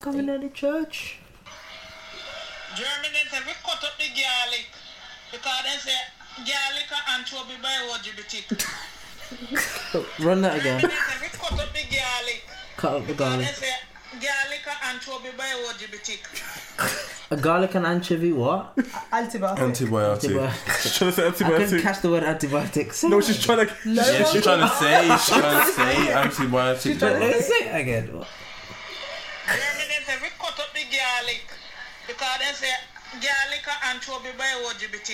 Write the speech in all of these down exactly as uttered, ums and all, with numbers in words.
Coming out of church. Germany say we cut up the garlic because they say garlic and anchovy by O G B T. Run that again. Germany say we cut up the garlic. Cut up the garlic. Because they say garlic and anchovy by O G B T. A garlic and anchovy what? Antibiotic. Antibiotic. Antibiotic. She's trying to say I couldn't antibiotic. catch the word antibiotics. No, she's trying to. No yeah, one she's trying to can- say. She's trying to say antibiotic. She's trying to What is it again? Germany say we cut up the garlic because they say garlic and anchovy by O G B T.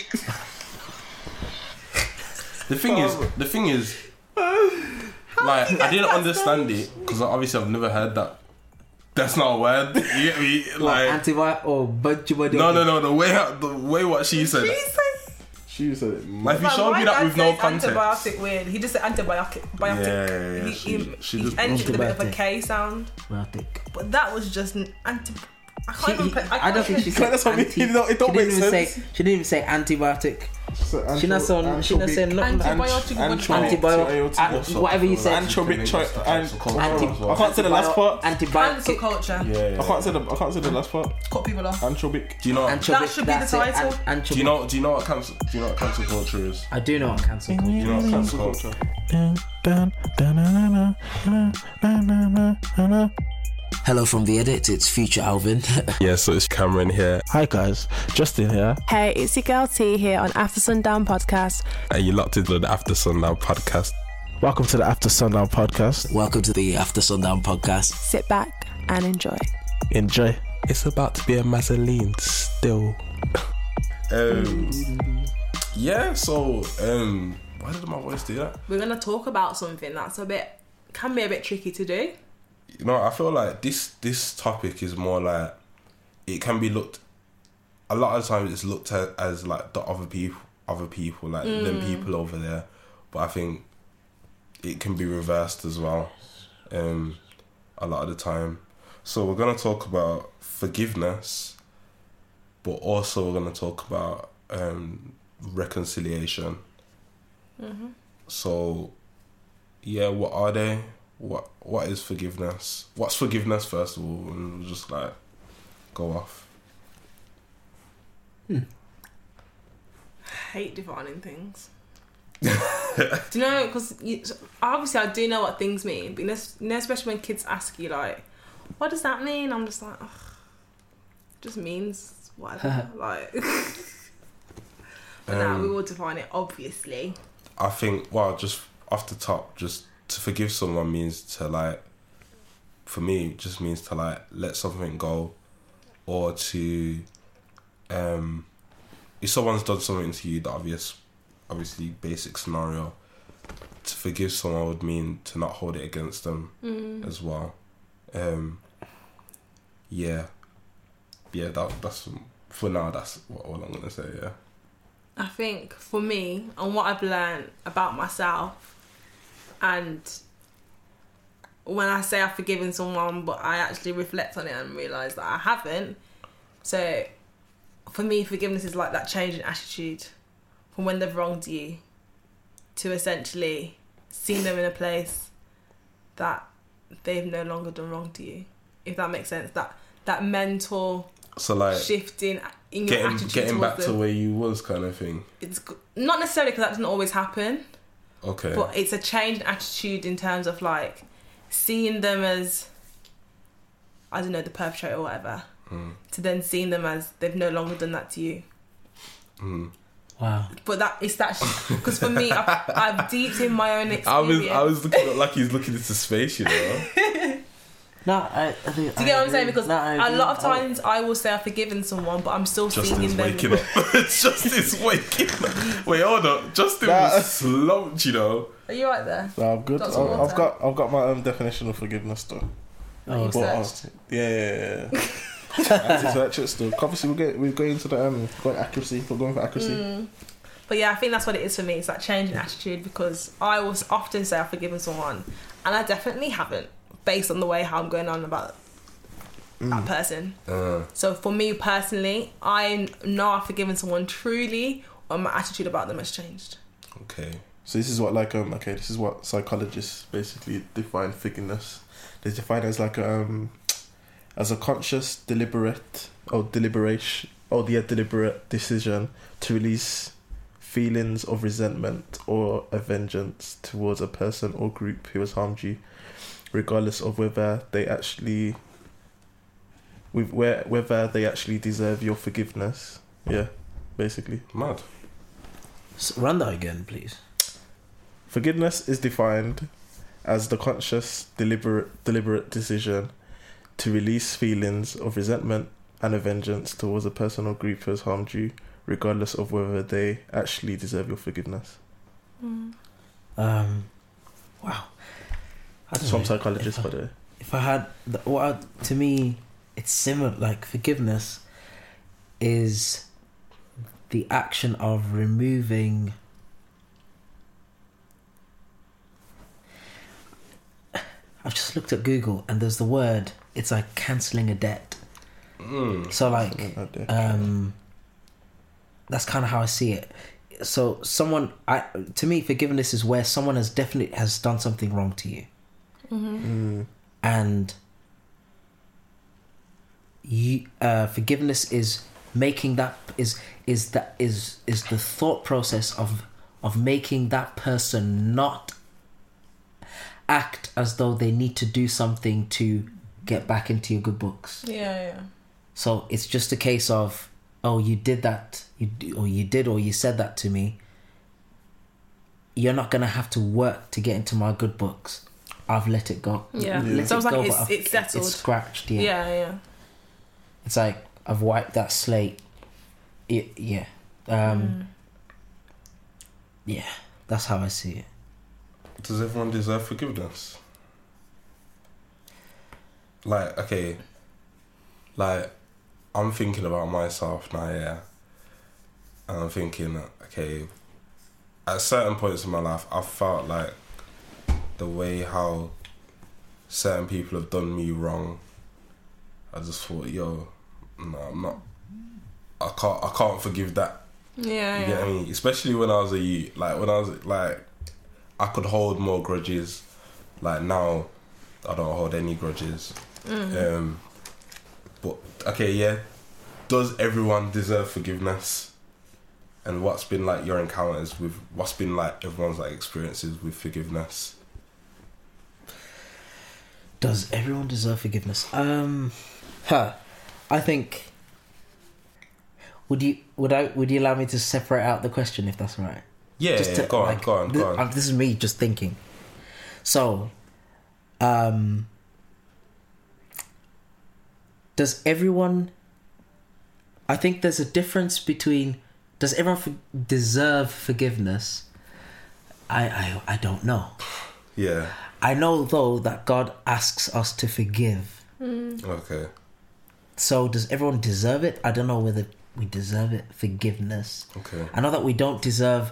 The thing is, the thing is, like I didn't understand it because obviously I've never heard that. That's not a word. You get me? Like Antibiotic or budgie. no, no, no. The way the way what she said. She said it. Like if you showed me that with no context. Antibiotic weird. He just said antibiotic. Biotic. Yeah, yeah, yeah. He, She- he, she he just- ended with a bit of a Antibiotic. K sound, Antibiotic. but that was just an anti. I She, can't even. put- I, I don't think she said That's what I mean, anti. you know, it don't she didn't make even sense. say. She didn't even say antibiotic. So, She not saying. She not saying nothing. Antibiotic. Antibiotic. An- Whatever you said. Anchovic. Cho- and- Anti- I can't say the last part. Cancel Antibiotic. culture. Yeah, yeah. I can't say the. I can't say the last part. Cut people off. Anchovic. Do you know? Anchovy. That should be the That's it. title. An- anchovy. Do you know? Do you know what cancel? Do you know what cancel culture is? I do know what cancel culture. Do you know what cancel culture? Hello from the edit. It's Future Alvin. Yeah, so it's Cameron here. Hi guys, Justin here. Hey, it's your girl T here on After Sundown Podcast. And you locked into the After Sundown podcast. Welcome to the After Sundown Podcast. Welcome to the After Sundown podcast. Sit back and enjoy. Enjoy. It's about to be a Mazzoline still. um, yeah, so um, why did my voice do that? We're gonna talk about something that's a bit can be a bit tricky to do. You know, I feel like this this topic is more like it can be looked. A lot of times, it's looked at as like the other people, other people, like Mm. them people over there. But I think it can be reversed as well. Um, a lot of the time. So we're gonna talk about forgiveness, but also we're gonna talk about um, reconciliation. Mm-hmm. So, yeah, what are they? What what is forgiveness? What's forgiveness first of all? And we'll just like go off. Hmm. I hate defining things. Do you know? Because obviously I do know what things mean, but you know, you know, especially when kids ask you like, "What does that mean?" I'm just like, "Ugh, it just means whatever." Like, but now Um, we will define it. Obviously, I think well, just off the top, just to forgive someone means to like, for me, it just means to like let something go, or to, um, if someone's done something to you, the obvious, obviously basic scenario, to forgive someone would mean to not hold it against them mm. as well. Um, yeah, yeah, that that's for now. That's what all I'm gonna say. Yeah. I think for me and what I've learned about myself, and when I say I've forgiven someone but I actually reflect on it and realise that I haven't, so for me forgiveness is like that change in attitude from when they've wronged you to essentially seeing them in a place that they've no longer done wrong to you, if that makes sense. That that mental So like shifting in your getting attitude getting towards back to them. where you was, kind of thing. It's g- not necessarily because that doesn't always happen, Okay. but it's a change in attitude in terms of like seeing them as, I don't know, the perpetrator or whatever, Mm. to then seeing them as they've no longer done that to you. Mm. Wow. But that it's that because for me, I've, I've deeped in my own experience. I was I was looking like he's looking into space, you know. No, I, I think. Do you get what I'm saying? Because no, I a agree. lot of times I will say I've forgiven someone, but I'm still seeing Justin's them. waking up. Justin's waking up. Wait, hold on. Justin Nah. was slumped, you know. Are you right there? No, I'm good. Got I've, some water? I've got I've got my own definition of forgiveness though. Oh, you But, uh, searched? yeah, yeah, yeah. I had to search it still. Obviously, we're going we're going to the um going accuracy. We're going for accuracy. Mm. But yeah, I think that's what it is for me. It's that change in attitude, because I will often say I've forgiven someone, and I definitely haven't, based on the way how I'm going on about that person. Uh, So for me personally, I know I've forgiven someone truly when my attitude about them has changed. okay. So this is what like um okay this is what psychologists basically define forgiveness. They define it as like um as a conscious, deliberate, or deliberation, or the deliberate decision to release feelings of resentment or a vengeance towards a person or group who has harmed you, regardless of whether they actually, with where whether they actually deserve your forgiveness. Yeah, basically. Mad. So run that again, please. Forgiveness is defined as the conscious, deliberate, deliberate decision to release feelings of resentment and a vengeance towards a person or group who has harmed you, regardless of whether they actually deserve your forgiveness. Mm. Um, wow. I don't Some know, psychologists, if by I, the way. if I had, the, what I, to me, it's similar. Like forgiveness is the action of removing. I've just looked at Google and there's the word. It's like cancelling a debt. Mm. So like, Something like that. um, that's kind of how I see it. So someone, I to me, forgiveness is where someone has definitely has done something wrong to you, Mm. and you uh, forgiveness is making that is is that is is the thought process of of making that person not act as though they need to do something to get back into your good books. Yeah, yeah. So it's just a case of, oh, you did that, you d- or you did, or you said that to me. You're not gonna have to work to get into my good books. I've let it go. Yeah. Yeah. Let Sounds it like go, it's- but I've- it's settled. It's scratched. Yeah. Yeah, yeah. It's like I've wiped that slate. It, yeah. Um, Mm. Yeah. That's how I see it. Does everyone deserve forgiveness? Like, okay, like, I'm thinking about myself now, yeah, and I'm thinking, okay, at certain points in my life, I felt like the way how certain people have done me wrong, I just thought, yo, no, I'm not, I can't, I can't forgive that. Yeah, You get yeah. what I mean? Especially when I was a youth, like when I was like, I could hold more grudges. Like now, I don't hold any grudges. Mm. Um, but okay, yeah. Does everyone deserve forgiveness? And what's been like your encounters with? What's been like everyone's like experiences with forgiveness? Does everyone deserve forgiveness? Um, huh. I think. Would you would I would you allow me to separate out the question if that's all right? Yeah, Just yeah, to, go on, like, go on, this, go on. uh, this is me just thinking. So, um, does everyone? I think there's a difference between does everyone for, deserve forgiveness? I, I I don't know. Yeah. I know though that God asks us to forgive. Okay. So does everyone deserve it? I don't know whether we deserve it. Forgiveness. Okay. I know that we don't deserve.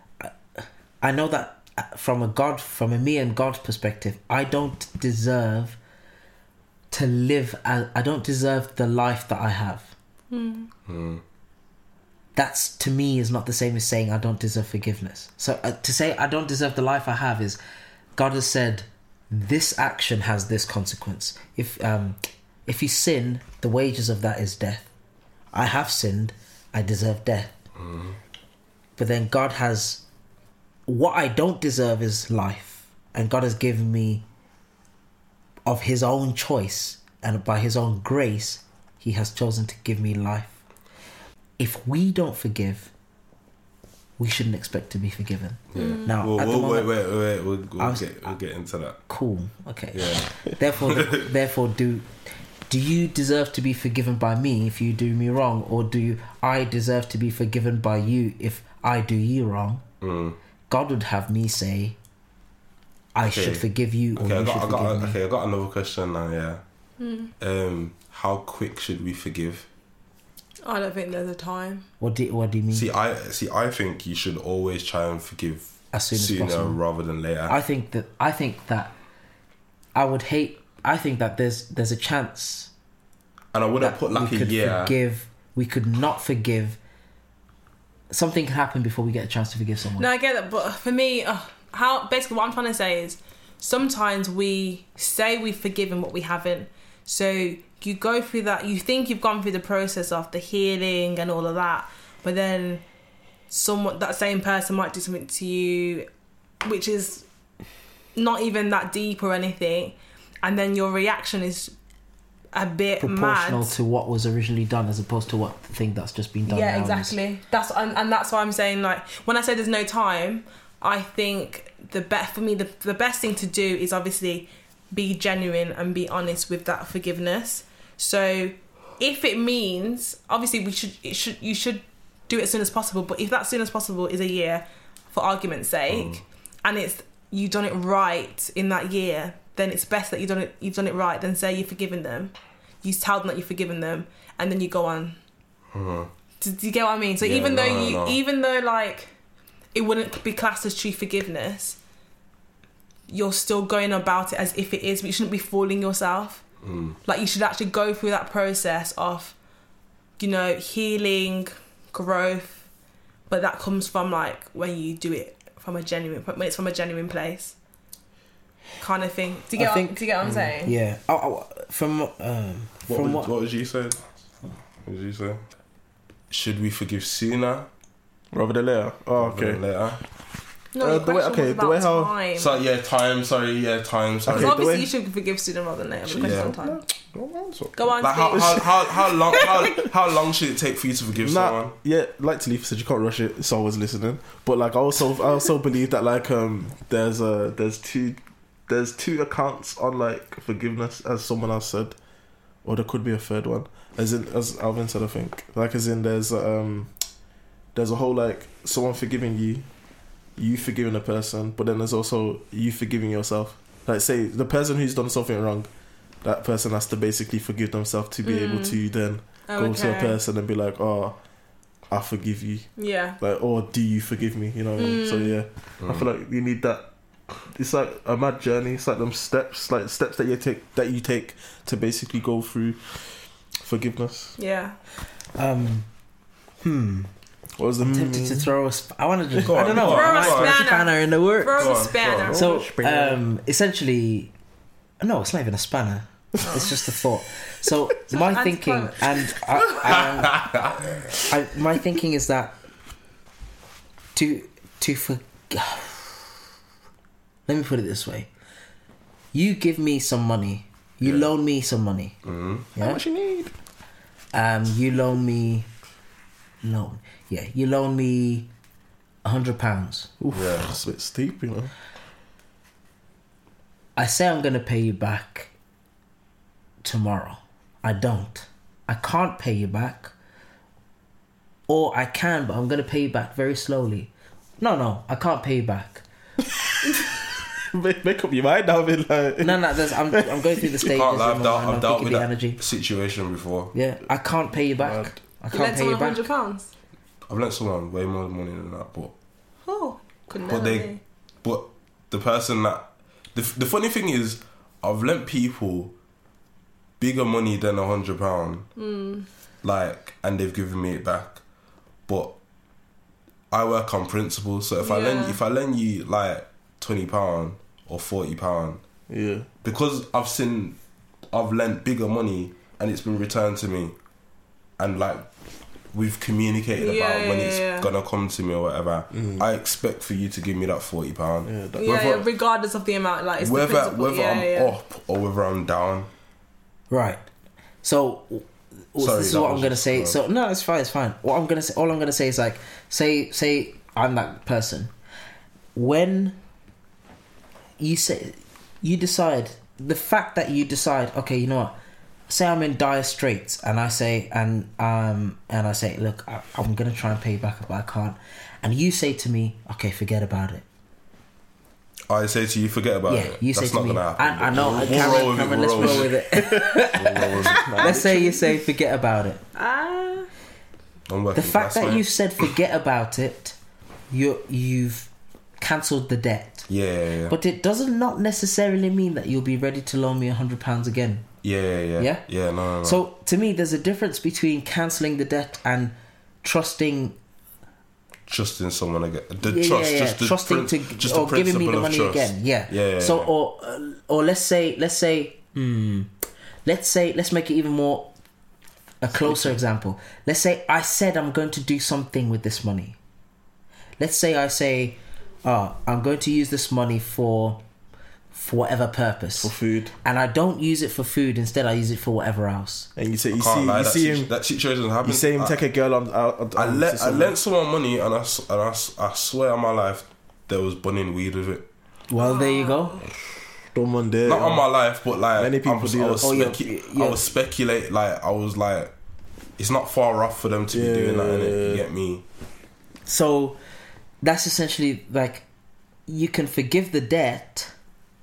I know that from a God, from a me and God's perspective, I don't deserve to live. As, I don't deserve the life that I have. Mm. Mm. That's to me is not the same as saying I don't deserve forgiveness. So uh, to say I don't deserve the life I have is God has said this action has this consequence. If um, if you sin, the wages of that is death. I have sinned, I deserve death. Mm. But then God has what I don't deserve is life, and God has given me of His own choice and by His own grace, He has chosen to give me life. If we don't forgive, we shouldn't expect to be forgiven. Yeah. Now, Well, at the we'll, moment, wait, wait, wait. We'll, we'll I was- get we'll get into that. cool. Okay. Yeah. Therefore, therefore, do do you deserve to be forgiven by me if you do me wrong, or do you, I deserve to be forgiven by you if I do you wrong? Mm. God would have me say, I Okay. should forgive you, or Okay, I you got, should I got, forgive me. okay, I got another question now. Yeah. Mm. Um, how quick should we forgive? I don't think there's a time. What do What do you mean? See, I see. I think you should always try and forgive As soon as sooner possible. rather than later. I think that I think that I would hate. I think that there's there's a chance and I wouldn't that put like we a could year. forgive. We could not forgive. Something can happen before we get a chance to forgive someone. No, I get that, but for me, uh, how basically what I'm trying to say is sometimes we say we've forgiven what we haven't. So you go through that, you think you've gone through the process of the healing and all of that, but then someone, that same person might do something to you which is not even that deep or anything, and then your reaction is a bit proportional mad. to what was originally done as opposed to what the thing that's just been done. Yeah, now exactly. Is... That's and, and that's why I'm saying, like, when I say there's no time, I think the best for me, the the best thing to do is obviously be genuine and be honest with that forgiveness. So if it means, obviously we should it should you should do it as soon as possible, but if that soon as possible is a year, for argument's sake, mm. and it's you've done it right in that year, then it's best that you've done it you've done it right. Then say you've forgiven them, you tell them that you've forgiven them, and then you go on. Mm. Do, do you get what I mean? So yeah, even no, though you no. even though like it wouldn't be classed as true forgiveness, you're still going about it as if it is, but you shouldn't be fooling yourself. Mm. Like, you should actually go through that process of, you know, healing, growth, but that comes from, like, when you do it from a genuine, when it's from a genuine place, kind of thing. Do you get, I think, what, do you get what I'm saying? Yeah. Oh, oh, from um, what from would, what? What did you say? What did you say? Should we forgive sooner rather than later? Oh, rather okay. Than later. No, Uh, the the way- question okay, was the way about how- time. So yeah, time. Sorry, yeah, time. Sorry. Okay, So obviously the way- you should forgive sooner rather than later. The question's Yeah. on time. Go on, so- Go on, Like how, Steve. how how how long how, how long should it take for you to forgive Nah, someone? yeah, like Talifa said, you can't rush it. So I was listening, but like I also, I also believe that like um, there's a there's two, there's two accounts on like forgiveness, as someone else said, or there could be a third one, as in as Alvin said, I think, like as in there's um, there's a whole like someone forgiving you, you forgiving a person, but then there's also you forgiving yourself. Like say the person who's done something wrong, that person has to basically forgive themselves to be Mm. able to then Oh, go to a okay. person and be like, oh, I forgive you. Yeah. Like, or do you forgive me? You know what I mean? So Mm. yeah, I feel like you need that. It's like a mad journey. It's like them steps, like steps that you take that you take to basically go through forgiveness. Yeah. Um, hmm. What was the I'm tempted to throw a. Sp- I want to just. Go I on, don't know. go on, I Throw a might throw spanner. spanner in the works. Throw Go a on, spanner. go on. So, Spanner. um, essentially, no, it's not even a spanner. It's just a thought. So my thinking, and I, I, I, my thinking is that to to for. Let me put it this way: you give me some money, you Yeah. loan me some money. Mm-hmm. Yeah? How much you need? Um, you loan me, loan, yeah, you loan me a hundred pounds. Oof, Yeah. that's a bit steep, you know. I say I'm gonna pay you back tomorrow. I don't. I can't pay you back. Or I can, but I'm gonna pay you back very slowly. No, no, I can't pay you back. make, make up your mind now, man. Like, No, no, there's, I'm I'm going through the You stages. can't lie. of I've my dealt, mind, I've dealt I'm with thinking that the energy. situation before. Yeah, I can't pay you back. Mad. I You can't lent pay you someone a back. hundred pounds. I've lent someone way more money than that, but Oh, couldn't But never they- be. but the person that the the funny thing is, I've lent people bigger money than a hundred pound, Mm. like, and they've given me it back. But I work on principle, so if I Yeah. lend if I lend you like twenty pound or forty pound, yeah. because I've seen I've lent bigger money and it's been returned to me, and like we've communicated Yeah, about when yeah, it's yeah. gonna come to me or whatever. I expect for you to give me that forty pound. Yeah, that, Yeah, Whether- yeah, regardless of the amount, like it's the Whether principle. whether yeah, I'm yeah. up or whether I'm down. Right. So w- w- Sorry, this is that what I'm was gonna just- say. uh, So no, it's fine. It's fine. What I'm gonna say, all I'm gonna say is like, say, say I'm that person. When you say, you decide the fact that you decide, okay, you know what? Say I'm in dire straits, and I say, and um, and I say, look, I, I'm gonna try and pay you back, but I can't. And you say to me, okay, forget about it. I say to you, forget about yeah, it. you say That's to not me, gonna happen. I, I know, We'll Cameron, roll with it, Cameron, we'll let's roll roll with with it. We'll roll with it. Let's say you say forget about it. Ah, I'm working The fact that's that fine. you said forget about it, you you've cancelled the debt. Yeah, yeah, yeah. But it doesn't not necessarily mean that you'll be ready to loan me a hundred pounds again. yeah, yeah, yeah. Yeah? Yeah, no, no, no. So to me, there's a difference between cancelling the debt and trusting. Trusting someone again. The Yeah, trust, yeah, yeah. just the trusting prin- to just or the giving me the principle of money trust. again. Yeah. Yeah, yeah, So yeah. or uh, or let's say let's say hmm, let's say, let's make it even more a closer example. Let's say I said I'm going to do something with this money. Let's say I say, oh, I'm going to use this money for for whatever purpose. For food. And I don't use it for food. Instead, I use it for whatever else. And you say, I you can't see, lie, you that, see situ- him. that situation happened. You see him I, take a girl on. out I, let, I lent someone money, and I, s- and I, s- I swear on my life, there was bunning weed with it. Well, there you go. Don't want there. Not on my life, but like Many people I was, do I that. was, Oh, specu- yeah, yeah. I was speculate like I was like, it's not far off for them to Yeah, be doing that, innit? You yeah. get me? So that's essentially like you can forgive the debt,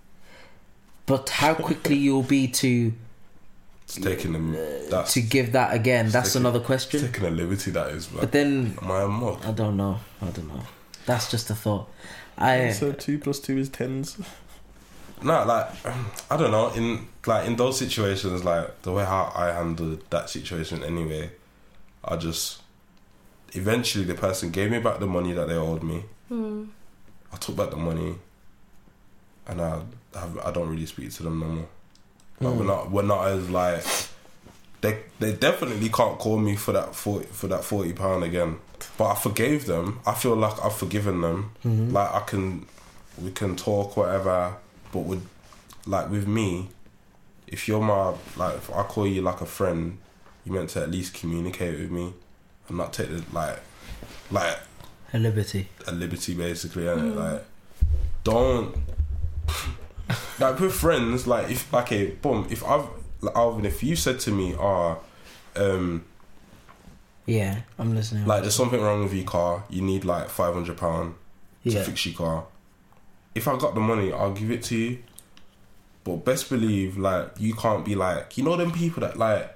but how quickly you'll be to It's taking them. That's to give that again. That's taking- another question. taking a liberty. That is, man. But then Am I a mod? I don't know. I don't know. That's just a thought. I So two plus two is tens. No, like I don't know. In like in those situations, like the way how I handled that situation, anyway, I just eventually the person gave me back the money that they owed me. Mm. I took back the money, and I have, I don't really speak to them no more. Like, Mm. We're not we're not as like they they definitely can't call me for that forty for that forty pound again. But I forgave them. I feel like I've forgiven them. Mhm. Like I can, we can talk whatever. But with like with me, if you're my like, if I call you like a friend, you meant to at least communicate with me, and not take the like, like a liberty. a liberty basically, and like don't like with friends. Like if okay, boom. If I've like, Alvin, if you said to me, ah, oh, um. Yeah, I'm listening. Like, there's something wrong with your car. You need like five hundred pound to Yeah. fix your car. If I got the money, I'll give it to you. But best believe, like, you can't be like, you know, them people that like,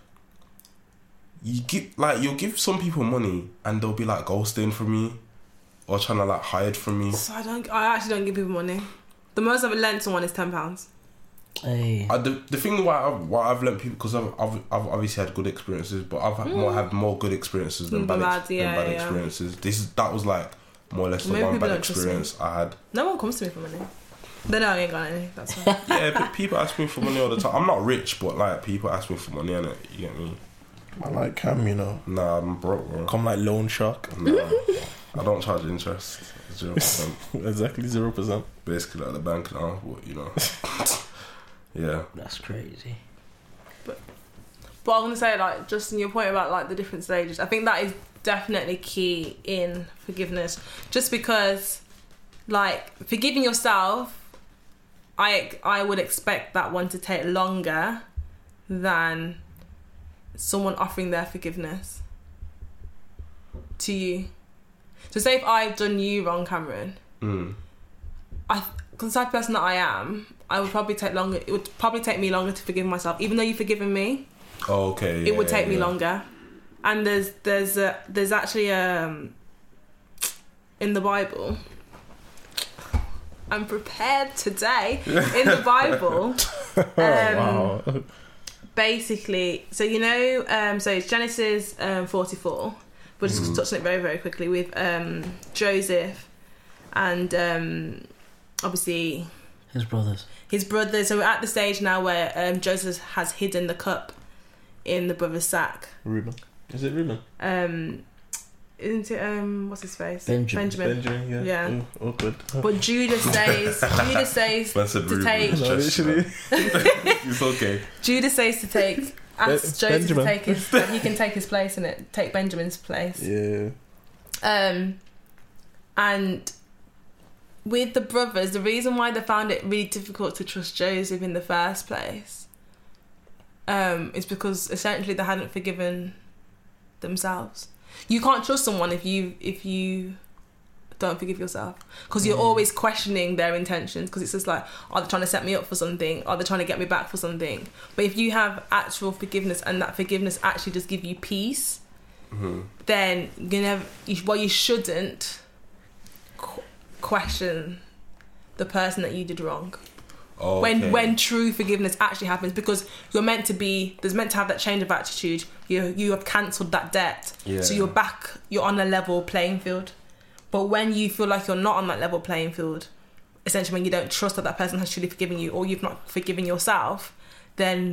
you give like you'll give some people money and they'll be like ghosting from you or trying to like hide from you. So I don't. I actually don't give people money. The most I've lent someone is ten pounds. Hey. I, the the thing why I've, why I've lent people because I've, I've I've obviously had good experiences, but I've had more had more good experiences than Mm, bad, bad, ex- yeah, than bad yeah. experiences. This is that was like more or less the Maybe one people bad don't trust me. experience I had. No one comes to me for money. They know I ain't got any. That's fine. Yeah, but people ask me for money all the time. I'm not rich, but like people ask me for money, innit? You get me? I like Cam, you know. Nah, I'm broke, bro. Come like loan shark. Nah, I don't charge interest. Zero percent. Exactly zero percent. Basically at the bank now, but you know. Yeah. That's crazy. But I want to say, like, just in your point about like the different stages, I think that is definitely key in forgiveness. Just because, like, forgiving yourself, I I would expect that one to take longer than someone offering their forgiveness to you. So say if I've done you wrong, Cameron, Mm. I, cause the type of person that I am, I would probably take longer. It would probably take me longer to forgive myself, even though you've forgiven me. Oh, okay. It yeah, would take me yeah. longer. And there's there's a, there's actually um in the Bible. I'm prepared today. In the Bible, um, Wow. basically, so you know, um, so it's Genesis um, forty-four. We're just Mm. touching it very very quickly with um, Joseph and um, obviously His brothers. his brother. So we're at the stage now where um, Joseph has hidden the cup in the brother's sack. Reuben. Is it Reuben? Um, isn't it? Um, what's his face? Benjamin. Benjamin. Benjamin, yeah. Yeah. Oh, awkward. But Judas says, Judas says Man said to Ruben, take, it's No, just- literally. It's okay. Judas says to take, asks Joseph Benjamin. to take his, that he can take his place in it, take Benjamin's place. Yeah. Um, and with the brothers, the reason why they found it really difficult to trust Joseph in the first place, um, is because essentially they hadn't forgiven themselves. You can't trust someone if you if you don't forgive yourself, because you're Mm. always questioning their intentions, because it's just like, are they trying to set me up for something, are they trying to get me back for something? But if you have actual forgiveness, and that forgiveness actually does give you peace, Mm-hmm. then you never you, well you shouldn't qu- question the person that you did wrong. Oh, when okay. when true forgiveness actually happens, because you're meant to be there's meant to have that change of attitude. You you have cancelled that debt, Yeah. so you're back, you're on a level playing field. But when you feel like you're not on that level playing field, essentially when you don't trust that that person has truly forgiven you, or you've not forgiven yourself, then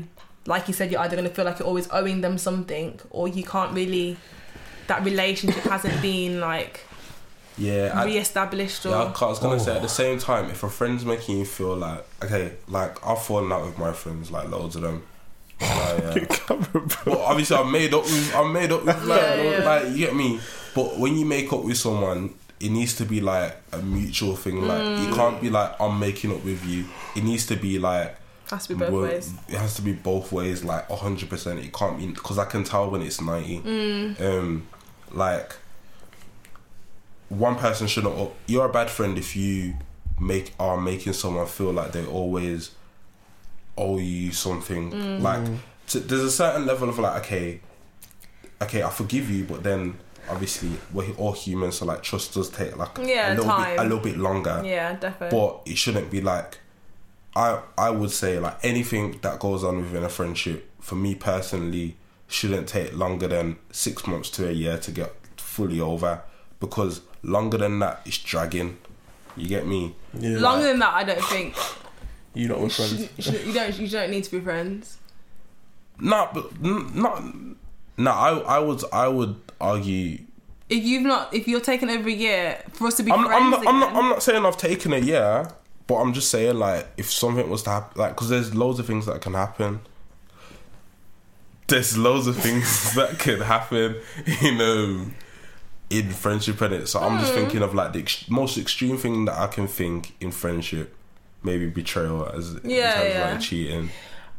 like you said, you're either going to feel like you're always owing them something, or you can't really, that relationship hasn't been like yeah, I, re-established. Or yeah, I was gonna Oh. say at the same time, if a friend's making you feel like, okay, like I've fallen out with my friends, like loads of them. Like, uh, well, obviously I've made up with, I've made up with, like, Yeah, yeah. like, you get me. But when you make up with someone, it needs to be like a mutual thing. Like Mm. it can't be like I'm making up with you. It needs to be like. has to be both Well, ways. It has to be both ways, like one hundred percent. It can't be, because I can tell when it's ninety. Mm. Um, like, one person shouldn't. You're a bad friend if you make are making someone feel like they always owe you something. Mm. Like, t- there's a certain level of like, okay, okay, I forgive you, but then obviously we're all humans, so like trust does take like Yeah, a little time. bit, a little bit longer. Yeah, definitely. But it shouldn't be like, I I would say like anything that goes on within a friendship, for me personally, shouldn't take longer than six months to a year to get fully over, because longer than that it's dragging. You get me? Yeah. Longer than that, I don't think. You not with friends. You, should- you don't. You don't need to be friends. Nah, but n- not. Nah, I I would I would argue. If you've not, if you're taking every year for us to be I'm, friends I'm not. again, I'm not. I'm not saying I've taken a year, but I'm just saying like if something was to happen, like because there's loads of things that can happen. There's loads of things that can happen, you know, in friendship, and it. So I'm just thinking of like the ex- most extreme thing that I can think in friendship, maybe betrayal, as in Yeah, terms yeah. of like cheating.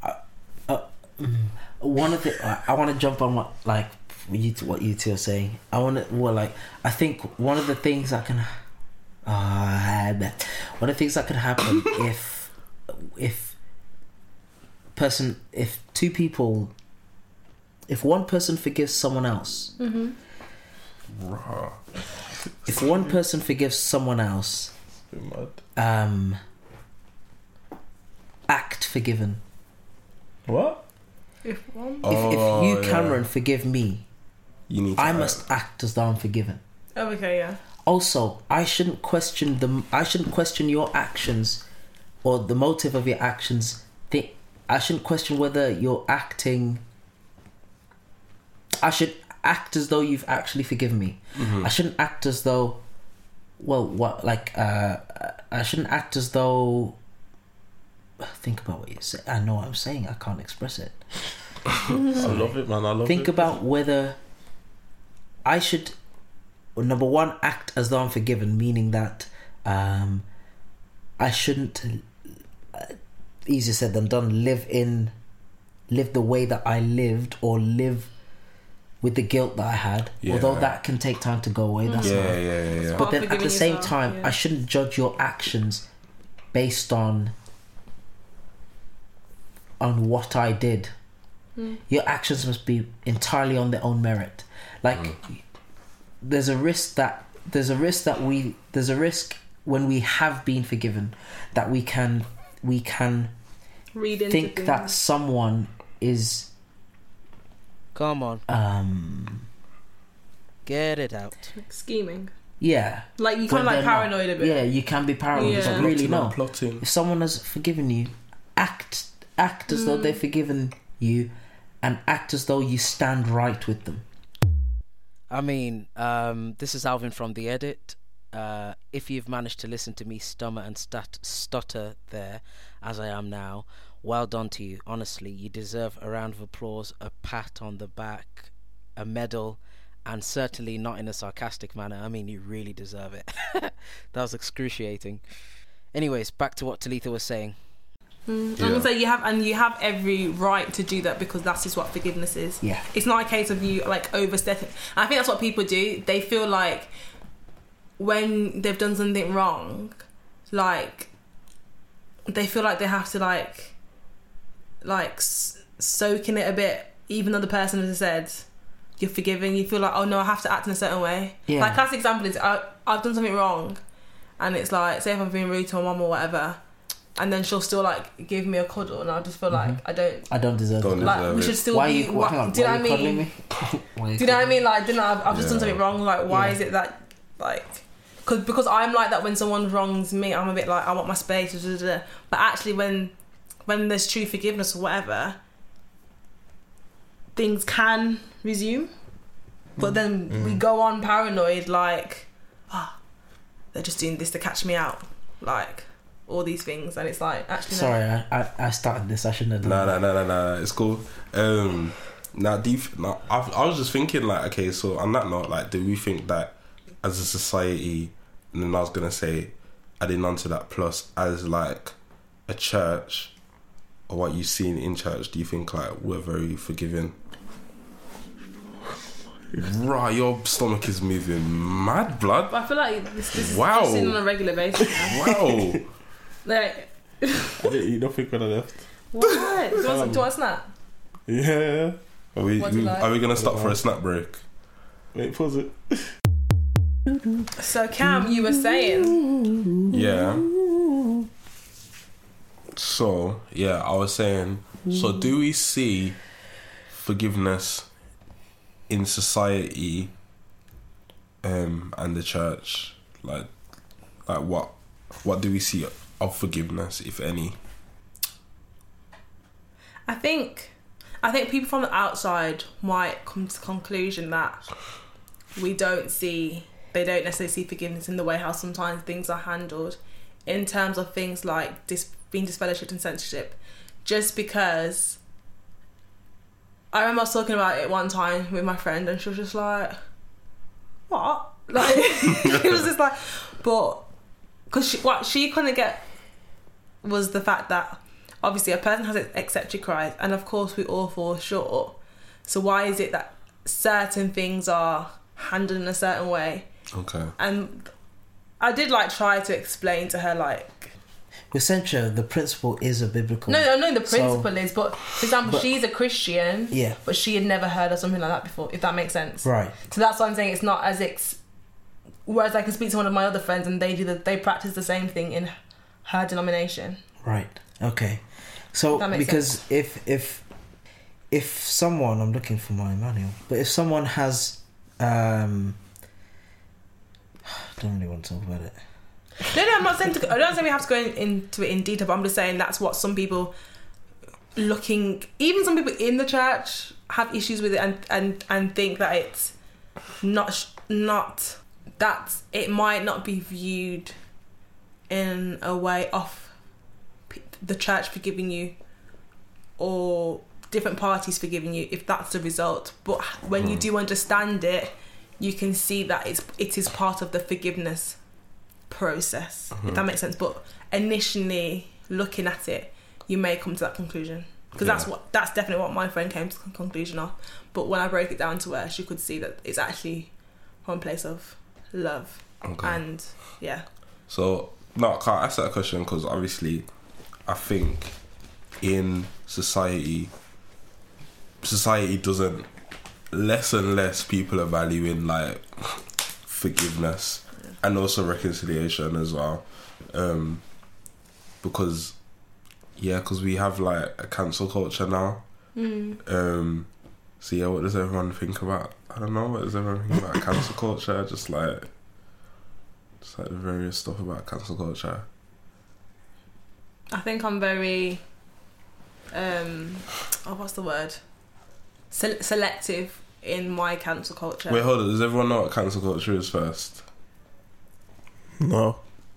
One of the I, I want to jump on what like you t- what you two are saying. I want to well like I think one of the things that can uh, one of the things that could happen if if person if two people if one person forgives someone else Rah. if one person forgives someone else Bit mad. um act forgiven. What? if one, If, Oh, if you yeah. Cameron forgive me, You need. To I act. must act as though I'm forgiven. oh, okay, yeah. Also, I shouldn't question the I shouldn't question your actions or the motive of your actions. Think I shouldn't question whether you're acting. I should act as though you've actually forgiven me. Mm-hmm. I shouldn't act as though, well, what like uh, I shouldn't act as though. Think about what you say. I know what I'm saying. I can't express it. I love it, man. I love Think it. about whether I should, well, number one, act as though I'm forgiven, meaning that um, I shouldn't, uh, easier said than done, live in, live the way that I lived or live with the guilt that I had. Yeah. Although that can take time to go away. That's Yeah, fine. yeah, yeah, yeah. But While then at the forgiving same yourself, time, yeah. I shouldn't judge your actions based on on what I did. Your actions must be entirely on their own merit. Like there's a risk that there's a risk that we there's a risk when we have been forgiven that we can we can Read into think things. that someone is Come on, um get it out. scheming. yeah Like you when kind of like they're not. paranoid a bit. Yeah, you can be paranoid, Yeah. but really Plotting no. and plotting. If someone has forgiven you, act act as though they've forgiven you, and act as though you stand right with them. I mean, um, this is Alvin from The Edit. Uh, if you've managed to listen to me stummer and stat- stutter there, as I am now, well done to you. Honestly, you deserve a round of applause, a pat on the back, a medal, and certainly not in a sarcastic manner. I mean, you really deserve it. That was excruciating. Anyways, back to what Talitha was saying. Mm. Yeah. I'm gonna say you have, and you have every right to do that because that's just what forgiveness is. Yeah. It's not a case of you like overstepping. And I think that's what people do. They feel like when they've done something wrong, like they feel like they have to like, like s- soak in it a bit, even though the person has said you're forgiving. You feel like, oh no, I have to act in a certain way. Yeah. Like classic example is I, I've done something wrong, and it's like, say if I'm being rude to my mum or whatever. And then she'll still like give me a cuddle, and I'll just feel like I don't I don't deserve Don't it. like. deserve We it. should still Why are be. you? why- Hang on, do you why know are what I you mean? cuddling me? Why are you Do you know what I cuddling mean? Like, didn't I've, I've just done Yeah. something wrong. Like, why Yeah. is it that like? Because because I'm like that when someone wrongs me, I'm a bit like I want my space. Da, da, da. But actually, when when there's true forgiveness or whatever, things can resume, but then mm. we go on paranoid, like, ah, oh, they're just doing this to catch me out, like all these things, and it's like, actually, no. Sorry, I, I, I started this. I shouldn't have done no, that. no, no, no, no. It's cool. Um, now, do you, now I, I was just thinking, like, okay, so on that note, like, do we think that as a society, and then I was gonna say, adding on to that, plus as like a church, or what you've seen in church, do you think like we're very forgiving? Right, your stomach is moving mad, blood. But I feel like this, this wow. is seen on a regular basis now. Wow. Like, I didn't eat nothing when I left. What? Do you want, do you want a snap? Yeah. Are we, What do you like? are we gonna stop for a snack break? Wait, pause it. So Cam, you were saying, Yeah. So, yeah, I was saying, so do we see forgiveness in society um, and the church? Like, like what what do we see of forgiveness, if any? I think, I think people from the outside might come to the conclusion that we don't see, they don't necessarily see forgiveness in the way how sometimes things are handled in terms of things like dis- being disfellowshipped and censorship, just because I remember I was talking about it one time with my friend and she was just like, what? Like, it was just like, but because she, what she couldn't get was the fact that obviously a person has accepted Christ, and of course we all fall short, so why is it that certain things are handled in a certain way? Okay. And I did like try to explain to her, like, with censure, the principle is a biblical. no, no, no. The principle So- is, but for example, but- she's a Christian, Yeah. but she had never heard of something like that before. If that makes sense, Right. So that's why I'm saying it's not as ex. Whereas I can speak to one of my other friends and they do the, they practice the same thing in her denomination. Right. Okay. So That makes because sense. if if if someone, I'm looking for my manual, but if someone has, um, I don't really want to talk about it. No, no, I'm not saying to, I don't say we have to go in, into it in detail, but I'm just saying that's what some people looking, even some people in the church have issues with it and and, and think that it's not not that it might not be viewed in a way of p- the church forgiving you or different parties forgiving you if that's the result. But when you do understand it, you can see that it's it is part of the forgiveness process, if that makes sense. But initially looking at it, you may come to that conclusion, because Yeah. that's what that's definitely what my friend came to the conclusion of. But when I broke it down to her, she could see that it's actually from a place of love. Okay. And yeah, So, no, I can't ask that question because obviously I think in society, society doesn't, less and less people are valuing like forgiveness and also reconciliation as well. Um, because, yeah, because we have like a cancel culture now. mm. Um, so yeah, what does everyone think about? I don't know. What does everyone think about cancel culture? Just like, just like the various stuff about cancel culture. I think I'm very um oh what's the word Se- selective in my cancel culture. Wait, hold on. Does everyone know what cancel culture is first? No.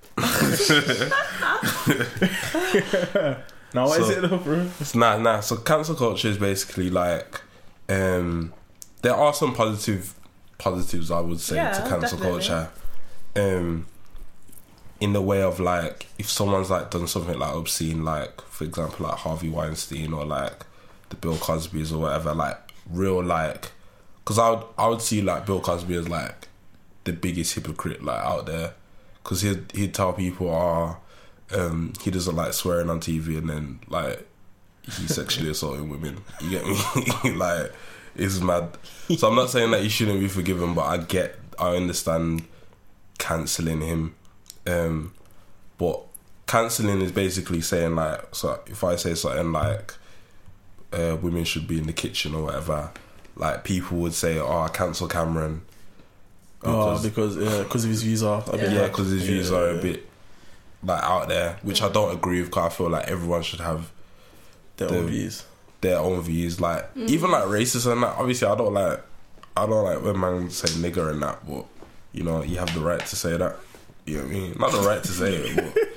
Now, what is So- it though, bro? It's nah, nah. So cancel culture is basically like, um, there are some positive positives I would say Yeah, to cancel definitely. culture. Um, in the way of like, if someone's like done something like obscene, like for example like Harvey Weinstein or like the Bill Cosbys or whatever, like real like, because I would I would see like Bill Cosby as like the biggest hypocrite like out there, because he'd he'd tell people, oh, um, he doesn't like swearing on T V, and then like he's sexually assaulting women. You get me? Like, it's mad. So I'm not saying that he shouldn't be forgiven, but I get, I understand cancelling him. Um, but cancelling is basically saying like, so if I say something like uh, women should be in the kitchen or whatever, like people would say, oh, I cancel Cameron. Oh, because yeah, because of his views are a bit. Yeah, because his views yeah, are a yeah. bit like out there, which I don't agree with. Because I feel like everyone should have Their the- own views. their own views. Like mm. even like racism and that. Obviously, I don't like I don't like when man say nigger and that, but you know, you have the right to say that. You know what I mean? Not the right to say it,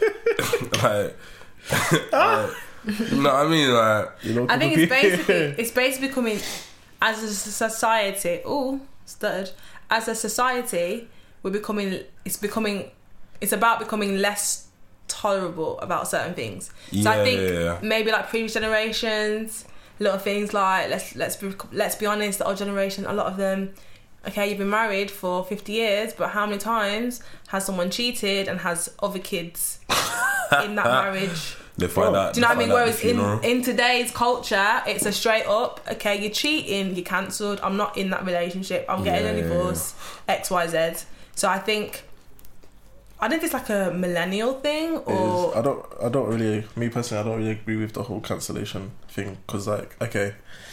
but like, like you know what I mean? Like, you know, I think it's basically it's basically becoming as a society. Oh, stuttered. As a society, we're becoming. It's becoming. It's about becoming less tolerable about certain things. So yeah, I think yeah, yeah. maybe like previous generations, little things like let's let's be, let's be honest, the old generation, a lot of them. Okay, you've been married for fifty years, but how many times has someone cheated and has other kids in that marriage? They find out. Do you know what I mean? Whereas in, in today's culture, it's a straight up, okay, you're cheating, you're cancelled, I'm not in that relationship, I'm getting yeah, a divorce, yeah, yeah. X, Y, Z. So I think, I don't know if it's like a millennial thing or... I don't, I don't really, me personally, I don't really agree with the whole cancellation thing. Because like, okay,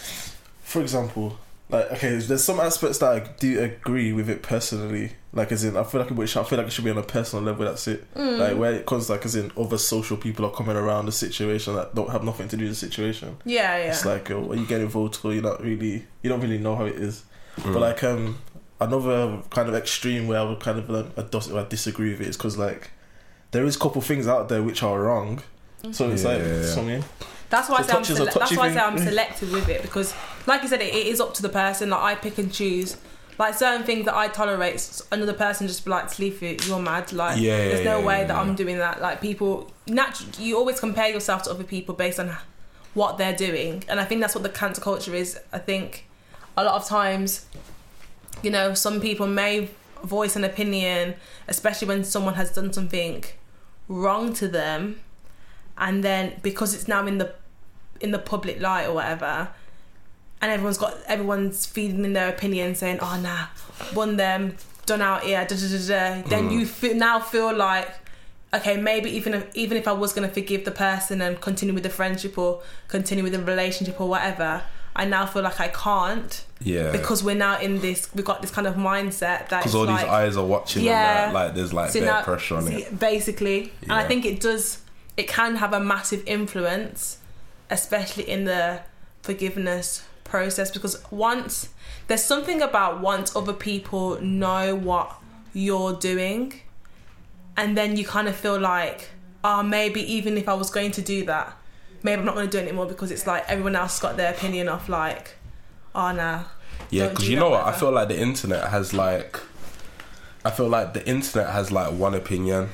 for example... Like, okay, there's some aspects that I do agree with it personally. Like, as in, I feel like it should, I feel like it should be on a personal level. That's it. Mm. Like, where it comes, like, as in, other social people are coming around the situation that don't have nothing to do with the situation. Yeah, yeah. It's like, oh, when you get involved, or you're not really, you don't really know how it is. Mm. But like, um, another kind of extreme where I would kind of like, I, dos- I disagree with it is because like, there is a couple things out there which are wrong. Mm. So it's yeah, like yeah, yeah. something. That's why, so I say I'm sele- that's why I say I'm selective with it, because like you said, it, it is up to the person. Like I pick and choose. Like certain things that I tolerate, another person just be like, "Sleep it, you're mad." Like yeah, there's no yeah, way yeah, that yeah. I'm doing that. Like people, naturally, you always compare yourself to other people based on what they're doing, and I think that's what the cancel culture is. I think a lot of times, you know, some people may voice an opinion, especially when someone has done something wrong to them, and then because it's now in the in the public light or whatever, and everyone's got everyone's feeding in their opinion, saying, "Oh nah, one them done out here." Da, da, da, da. Then Mm. you feel, now feel like, okay, maybe even if, even if I was gonna forgive the person and continue with the friendship or continue with the relationship or whatever, I now feel like I can't. Yeah. Because we're now in this, we've got this kind of mindset that because all like, these eyes are watching. Yeah. And that, like there's like so bit now, pressure on it. Basically, Yeah. and I think it does. It can have a massive influence, especially in the forgiveness process, because once there's something about once other people know what you're doing, and then you kind of feel like, oh, maybe even if I was going to do that, maybe I'm not going to do it anymore, because it's like everyone else got their opinion of like, oh nah. Yeah, because you know what, I feel like the internet has like, I feel like the internet has like one opinion.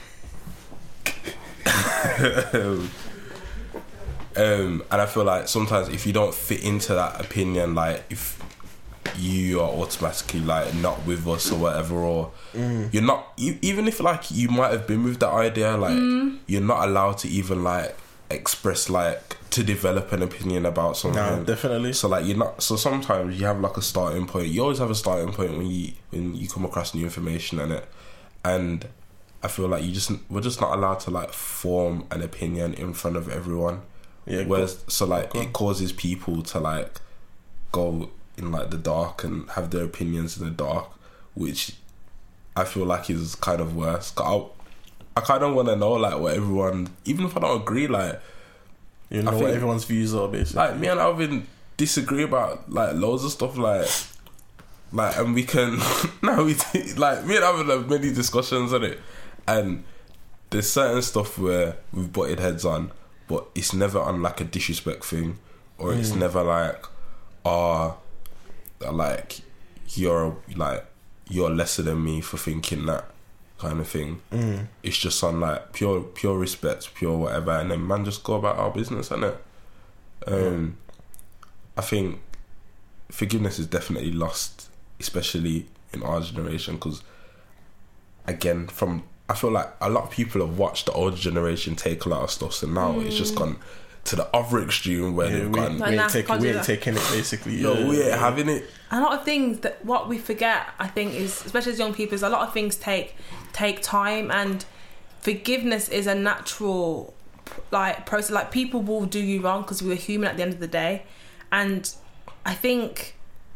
Um, and I feel like sometimes if you don't fit into that opinion, like if you are automatically like not with us or whatever, or mm. you're not, you, even if like you might have been with that idea, like mm. you're not allowed to even like express like to develop an opinion about something. No, definitely. So like you're not. So sometimes you have like a starting point. You always have a starting point when you when you come across new information in it, and I feel like you just we're just not allowed to like form an opinion in front of everyone. Yeah, Whereas, so like it causes people to like go in like the dark and have their opinions in the dark, which I feel like is kind of worse. Cause I, I kind of want to know like what everyone, even if I don't agree, like you know I what think, everyone's views are basically. Like me and Alvin disagree about like loads of stuff, like like and we can now we like me and Alvin have many discussions on it, and there's certain stuff where we've butted heads on. But it's never on like a disrespect thing, or it's mm. never like, ah, uh, like you're like you're lesser than me for thinking that kind of thing. Mm. It's just on like pure pure respect, pure whatever, and then man just go about our business, innit? Um, mm. I think forgiveness is definitely lost, especially in our generation, because again from. I feel like a lot of people have watched the older generation take a lot of stuff, so now mm. it's just gone to the other extreme where yeah, they've we, gone. We ain't, take, we ain't taking it basically. Yo, yeah, we ain't yeah. having it. A lot of things that what we forget, I think, is especially as young people, is a lot of things take take time, and forgiveness is a natural like process. Like people will do you wrong because we're human at the end of the day, and I think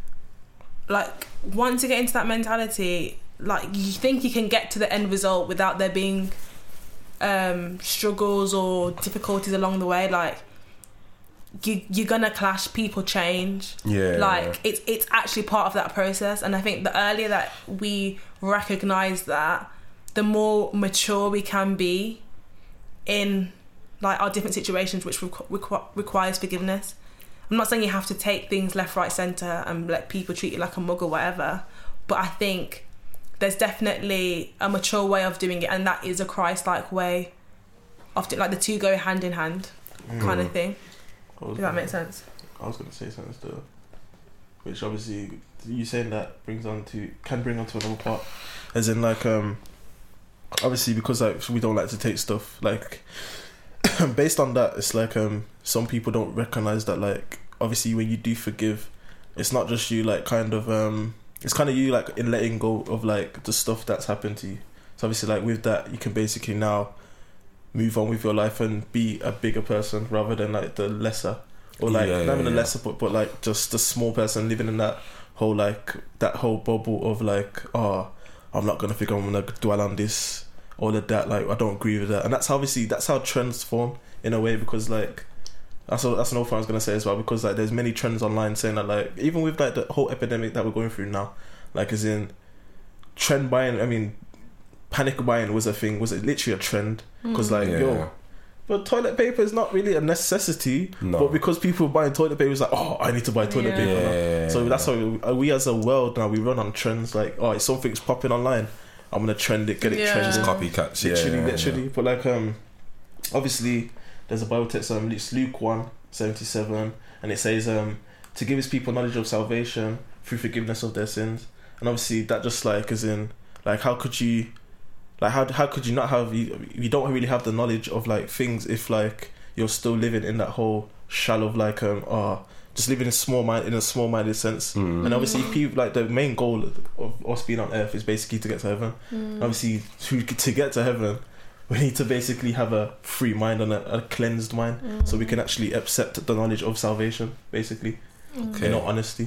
like once you get into that mentality. Like you think you can get to the end result without there being um, struggles or difficulties along the way. Like you you're gonna clash. People change. Yeah. Like it's it's actually part of that process, and I think the earlier that we recognize that, the more mature we can be in like our different situations, which requ- requ- requires forgiveness. I'm not saying you have to take things left, right, centre and let people treat you like a mug or whatever, but I think there's definitely a mature way of doing it, and that is a Christ-like way of doing, like the two go hand in hand kind Mm. of thing. Does Does that make sense? I was going to say something still, which obviously you saying that brings on to can bring on to another part, as in like um obviously because like we don't like to take stuff like based on that. It's like um some people don't recognize that like obviously when you do forgive, it's not just you like kind of um it's kind of you like in letting go of like the stuff that's happened to you. So obviously like with that you can basically now move on with your life and be a bigger person rather than like the lesser or like Yeah, not even yeah, the yeah. lesser but, but like just the small person living in that whole like that whole bubble of like, oh, I'm not gonna think I'm gonna dwell on this all of that, like I don't agree with that. And that's how obviously that's how trends form in a way, because like that's what, that's another thing I was gonna say as well, because like there's many trends online saying that like even with like the whole epidemic that we're going through now, like as in trend buying, I mean panic buying was a thing, was it literally a trend? Because like Yeah. yo, but toilet paper is not really a necessity, No. but because people are buying toilet paper, it's like, oh, I need to buy toilet Yeah. paper now. Yeah. So that's how we, we as a world now, we run on trends. Like, oh, if something's popping online, I'm gonna trend it, get it Yeah. trending. Copycats. Yeah. Literally, yeah, literally. But like, um, obviously, there's a Bible text, um, it's Luke one seventy-seven, and it says, um, to give his people knowledge of salvation through forgiveness of their sins. And obviously, that just like is in like, how could you, like, how how could you not have you? You don't really have the knowledge of like things if like you're still living in that whole shell of like um oh, just living in small mind in a small minded sense. Mm. And obviously, people like the main goal of us being on earth is basically to get to heaven. And obviously, to to get to heaven, we need to basically have a free mind and a, a cleansed mind, so we can actually accept the knowledge of salvation, basically, Okay. in all honesty.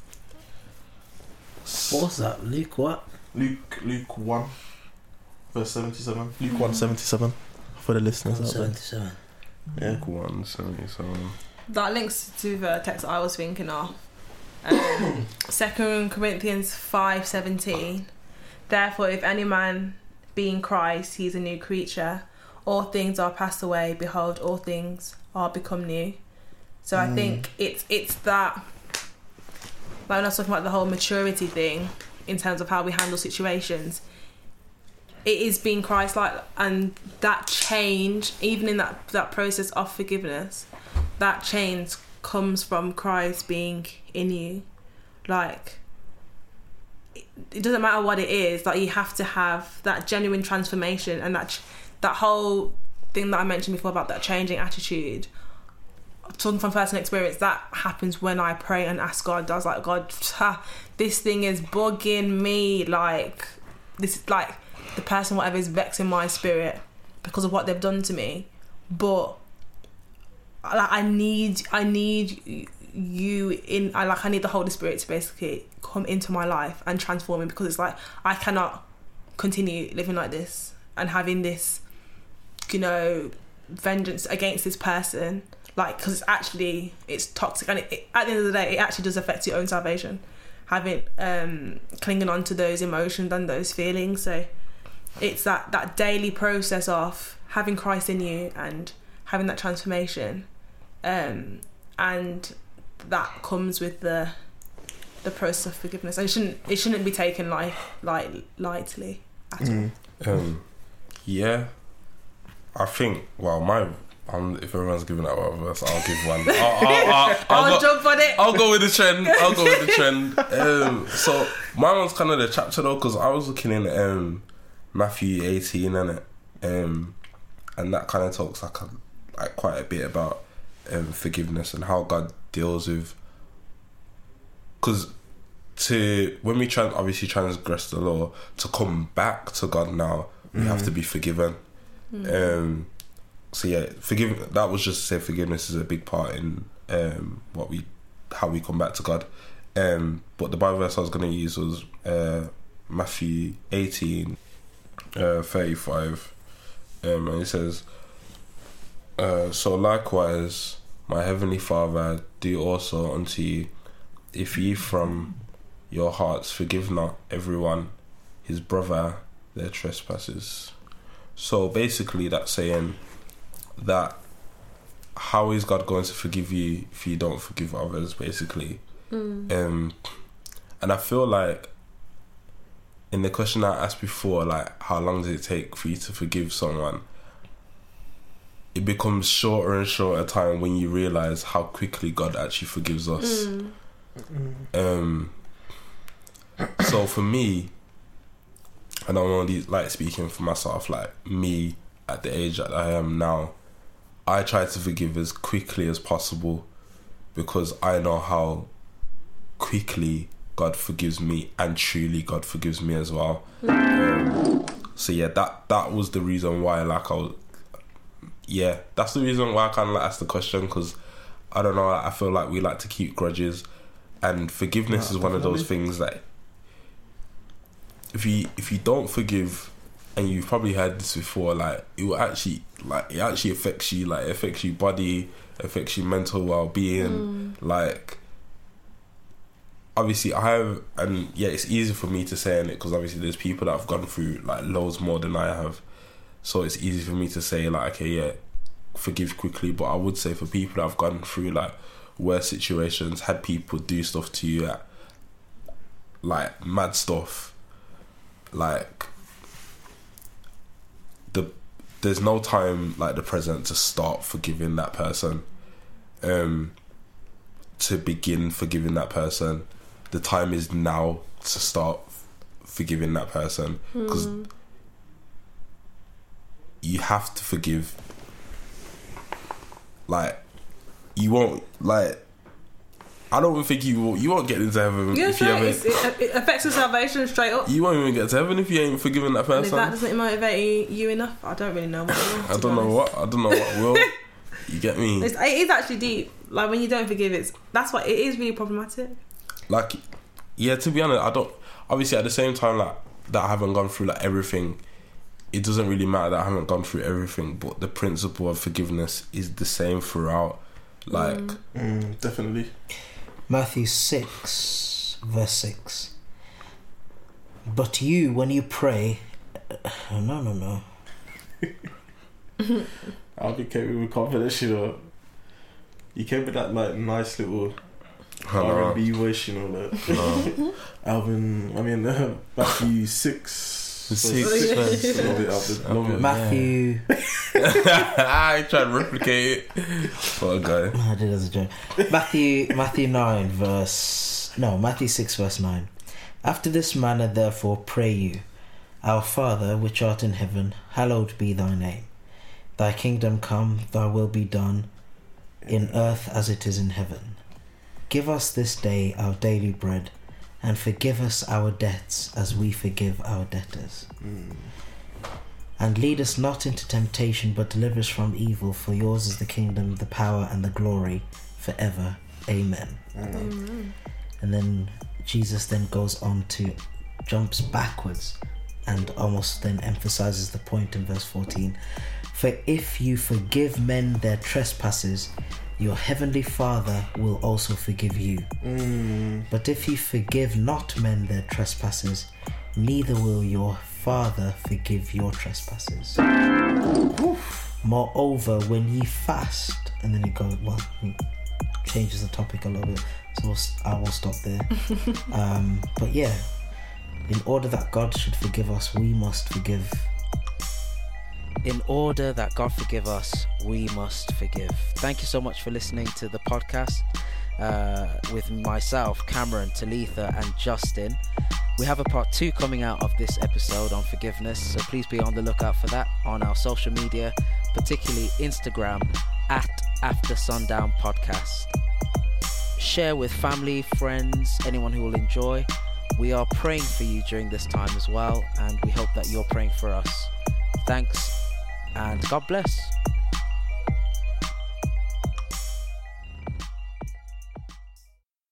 What was that? Luke what? Luke Luke one, verse seventy-seven. Luke one seventy-seven for the listeners out there. seventy-seven. Yeah. Luke one seventy-seven. That links to the text I was thinking of. Um, Second Corinthians five seventeen. Therefore, if any man be in Christ, he is a new creature. All things are passed away. Behold, all things are become new. So I think it's it's that. Like when I was talking about the whole maturity thing, in terms of how we handle situations, it is being Christ-like, and that change, even in that that process of forgiveness, that change comes from Christ being in you. Like, it, it doesn't matter what it is, like you have to have that genuine transformation, and that that whole thing that I mentioned before about that changing attitude. Talking from personal experience, that happens when I pray and ask God. I was like, God, ha, this thing is bugging me. Like, this is like the person, whatever, is vexing my spirit because of what they've done to me. But like, I need, I need you in. I like, I need the Holy Spirit to basically come into my life and transform me, because it's like I cannot continue living like this and having this, you know, vengeance against this person. Like, because it's actually, it's toxic, and it, it, at the end of the day, it actually does affect your own salvation, having um clinging on to those emotions and those feelings. So it's that that daily process of having Christ in you and having that transformation, um and that comes with the the process of forgiveness. And it shouldn't it shouldn't be taken like like lightly at all. Um, yeah, I think. Well, my um, if everyone's giving that one verse, I'll give one. I'll, I'll, I'll, I'll, I'll go, jump on it. I'll go with the trend. I'll go with the trend. Um, so my one's kind of the chapter though, because I was looking in um, Matthew eighteen, innit? Um, and that kind of talks like a, like quite a bit about um, forgiveness and how God deals with. Because to when we trans obviously transgress the law, to come back to God now, we have to be forgiven. Um, so yeah, forgive. That was just to say forgiveness is a big part in um, what we, how we come back to God. Um, but the Bible verse I was going to use was uh, Matthew eighteen, uh, thirty-five, um, and it says, uh, "So likewise, my heavenly Father do also unto you, if ye from your hearts forgive not everyone his brother their trespasses. So basically that's saying that how is God going to forgive you if you don't forgive others, basically. Mm. Um, and I feel like in the question I asked before, like how long does it take for you to forgive someone, it becomes shorter and shorter time when you realise how quickly God actually forgives us. Mm. Um, so for me, and I'm only like speaking for myself, like me at the age that I am now, I try to forgive as quickly as possible because I know how quickly God forgives me, and truly God forgives me as well. Um, so yeah, that that was the reason why, like, I was, yeah, that's the reason why I kind of like asked the question, because I don't know, I feel like we like to keep grudges, and forgiveness Yeah, is one of those definitely. things that if you if you don't forgive, and you've probably heard this before, like it will actually like it actually affects you, like it affects your body, affects your mental well-being, like. Obviously, I have, and yeah, it's easy for me to say in it because obviously there's people that have gone through like loads more than I have, so it's easy for me to say like, okay, yeah, forgive quickly. But I would say for people that have gone through like worse situations, had people do stuff to you, at, like mad stuff, like the there's no time like the present to start forgiving that person, um, to begin forgiving that person. The time is now to start forgiving that person, because Mm. you have to forgive. Like you won't like. I don't think you will. You won't get into heaven Yeah, if you sure. haven't. It's, it, it affects your salvation straight up. You won't even get to heaven if you ain't forgiven that And if person. that doesn't motivate you enough, I don't really know what will. I don't know what. I don't know what will. You get me? It's, it is actually deep. Like when you don't forgive, it's that's why it is really problematic. Like, yeah, to be honest, I don't. Obviously, at the same time, like that, I haven't gone through like everything. It doesn't really matter that I haven't gone through everything, but the principle of forgiveness is the same throughout. Like, Mm. Mm, definitely. Matthew six, verse six. But you, when you pray, uh, no, no, no. I think came with confidence, you know. You came with that like nice little I R know. and B voice, you know, like No. Alvin. I mean, uh, Matthew six. Six verse. Love it, Alvin. Love it. Matthew, I tried to replicate it. What a guy. I did as a joke. Matthew, Matthew nine, verse no, Matthew six, verse nine. After this manner, therefore, pray you, Our Father which art in heaven, hallowed be thy name. Thy kingdom come, thy will be done, in earth as it is in heaven. Give us this day our daily bread, and forgive us our debts as we forgive our debtors. Mm. And lead us not into temptation, but deliver us from evil, for yours is the kingdom, the power, and the glory, forever. Amen. Mm. And then Jesus then goes on to, jumps backwards, and almost then emphasizes the point in verse fourteen. For if you forgive men their trespasses, your heavenly Father will also forgive you. Mm. But if you forgive not men their trespasses, neither will your Father forgive your trespasses. Moreover, when ye fast, and then he goes, well, he changes the topic a little bit, so we'll, I will stop there. um, but yeah, in order that God should forgive us, we must forgive. In order that God forgive us, we must forgive. Thank you so much for listening to the podcast uh, with myself, Cameron, Talitha, and Justin. We have a part two coming out of this episode on forgiveness, so please be on the lookout for that on our social media, particularly Instagram at After Sundown Podcast. Share with family, friends, anyone who will enjoy. We are praying for you during this time as well, and we hope that you're praying for us. Thanks, and God bless.